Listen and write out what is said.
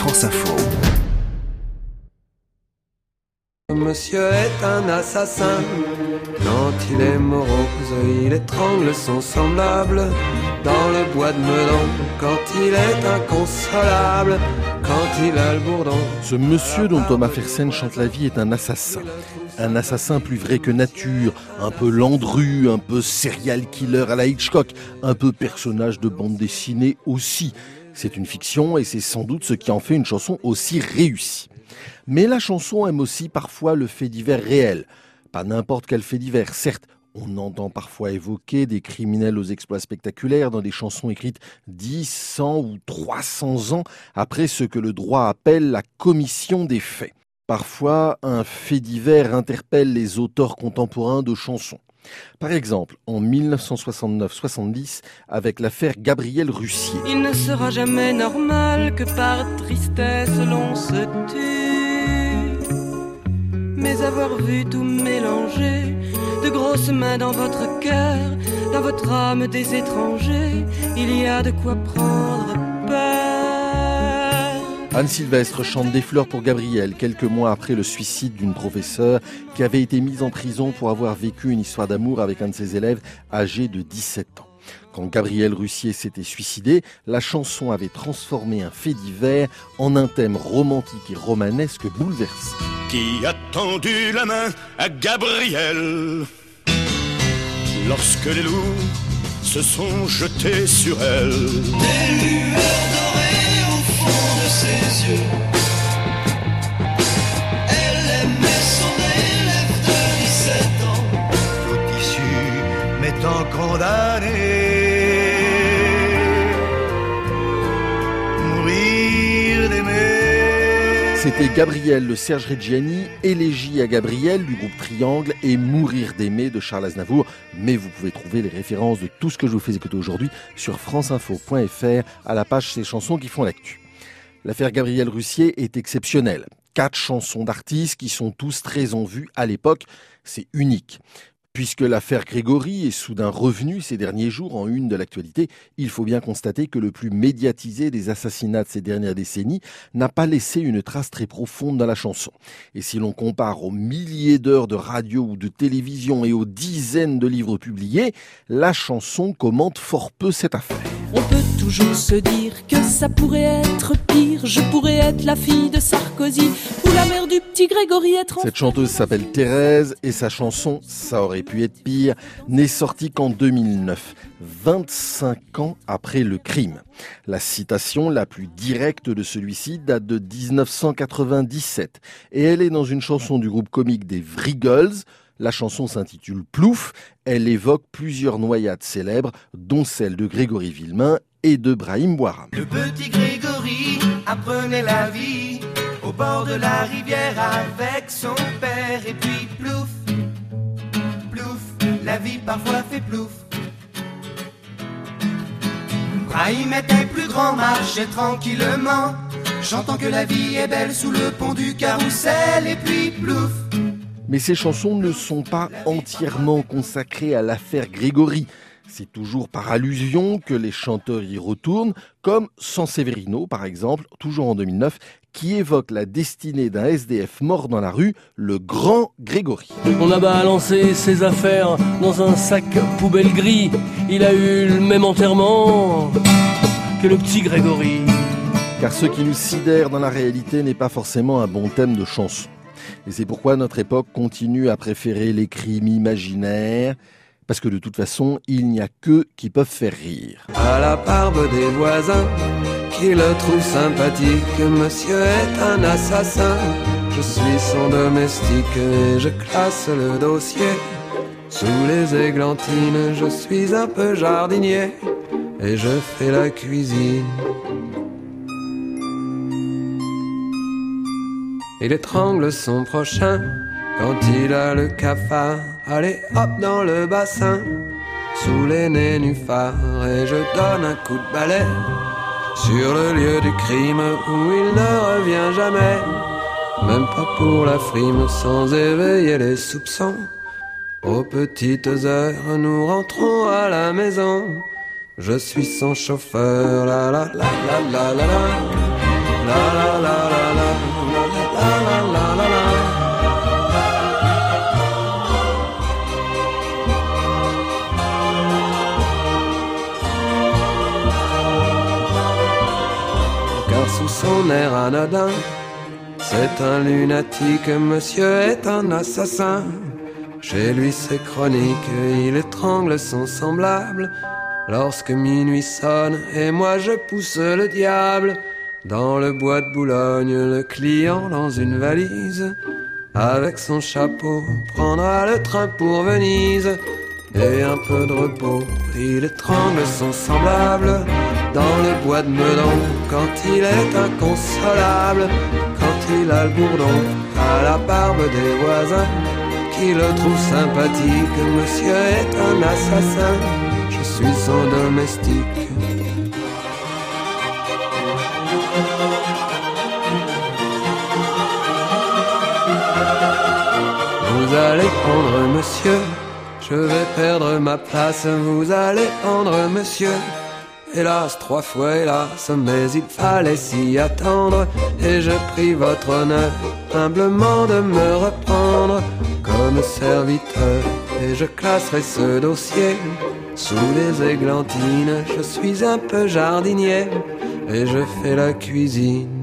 France Info. Monsieur est un assassin. Quand il est morose, il étrangle son semblable dans le bois de Meudon. Quand il est inconsolable, quand il a le bourdon. Ce monsieur dont Thomas Fersen chante la vie est un assassin. Un assassin plus vrai que nature, un peu Landru, un peu serial killer à la Hitchcock, un peu personnage de bande dessinée aussi. C'est une fiction et c'est sans doute ce qui en fait une chanson aussi réussie. Mais la chanson aime aussi parfois le fait divers réel. Pas n'importe quel fait divers, certes. On entend parfois évoquer des criminels aux exploits spectaculaires dans des chansons écrites 10, 100 ou 300 ans après ce que le droit appelle la commission des faits. Parfois, un fait divers interpelle les auteurs contemporains de chansons. Par exemple, en 1969-70, avec l'affaire Gabriel Russier. Il ne sera jamais normal que par tristesse l'on se tue. Mais avoir vu tout mélanger, de grosses mains dans votre cœur, dans votre âme des étrangers, il y a de quoi prendre peur. Anne Sylvestre chante des fleurs pour Gabriel, quelques mois après le suicide d'une professeure qui avait été mise en prison pour avoir vécu une histoire d'amour avec un de ses élèves âgé de 17 ans. Quand Gabriel Russier s'était suicidé, la chanson avait transformé un fait divers en un thème romantique et romanesque bouleversé. Qui a tendu la main à Gabriel lorsque les loups se sont jetés sur elle? Des lueurs dorées au fond de ses yeux. Elle aimait son élève de 17 ans. Tout issu m'étant condamné. Mourir d'aimer. C'était Gabriel, le Serge Reggiani, Élégie à Gabriel du groupe Triangle et Mourir d'aimer de Charles Aznavour. Mais vous pouvez trouver les références de tout ce que je vous fais écouter aujourd'hui sur franceinfo.fr à la page Ces chansons qui font l'actu. L'affaire Gabriel Russier est exceptionnelle. 4 chansons d'artistes qui sont tous très en vue à l'époque. C'est unique. Puisque l'affaire Grégory est soudain revenue ces derniers jours en une de l'actualité, il faut bien constater que le plus médiatisé des assassinats de ces dernières décennies n'a pas laissé une trace très profonde dans la chanson. Et si l'on compare aux milliers d'heures de radio ou de télévision et aux dizaines de livres publiés, la chanson commente fort peu cette affaire. On peut toujours se dire que ça pourrait être pire. Je pourrais être la fille de Sarkozy ou la mère du petit Grégory être... Cette chanteuse s'appelle Thérèse et sa chanson « Ça aurait pu être pire » n'est sortie qu'en 2009, 25 ans après le crime. La citation la plus directe de celui-ci date de 1997 et elle est dans une chanson du groupe comique des Vriggles. La chanson s'intitule Plouf. Elle évoque plusieurs noyades célèbres, dont celle de Grégory Villemain et de Brahim Bouaram. Le petit Grégory apprenait la vie au bord de la rivière avec son père. Et puis plouf, plouf, la vie parfois fait plouf. Brahim était plus grand, marchait tranquillement, chantant que la vie est belle sous le pont du carrousel. Et puis plouf. Mais ces chansons ne sont pas entièrement consacrées à l'affaire Grégory. C'est toujours par allusion que les chanteurs y retournent, comme Sanseverino par exemple, toujours en 2009, qui évoque la destinée d'un SDF mort dans la rue, le grand Grégory. On a balancé ses affaires dans un sac poubelle gris. Il a eu le même enterrement que le petit Grégory. Car ce qui nous sidère dans la réalité n'est pas forcément un bon thème de chanson. Et c'est pourquoi notre époque continue à préférer les crimes imaginaires, parce que de toute façon, il n'y a qu'eux qui peuvent faire rire. À la barbe des voisins qui le trouvent sympathique, monsieur est un assassin. Je suis son domestique et je classe le dossier. Sous les églantines, je suis un peu jardinier et je fais la cuisine. Il étrangle son prochain quand il a le cafard. Allez hop dans le bassin, sous les nénuphars, et je donne un coup de balai sur le lieu du crime où il ne revient jamais, même pas pour la frime, sans éveiller les soupçons. Aux petites heures, nous rentrons à la maison. Je suis son chauffeur, la la la la la la la. la la la la la la la la la la. Car sous son air anodin, c'est un lunatique, monsieur est un assassin. Chez lui c'est chronique, il étrangle son semblable. Lorsque minuit sonne et moi je pousse le diable. Dans le bois de Boulogne, le client dans une valise, avec son chapeau, prendra le train pour Venise. Et un peu de repos, il étrangle son semblable. Dans le bois de Meudon, quand il est inconsolable. Quand il a le bourdon, à la barbe des voisins, qui le trouve sympathique, monsieur est un assassin, je suis son domestique. Vous allez prendre monsieur, je vais perdre ma place, vous allez prendre monsieur. Hélas, 3 fois hélas, mais il fallait s'y attendre. Et je prie votre honneur humblement de me reprendre comme serviteur. Et je classerai ce dossier sous les églantines. Je suis un peu jardinier et je fais la cuisine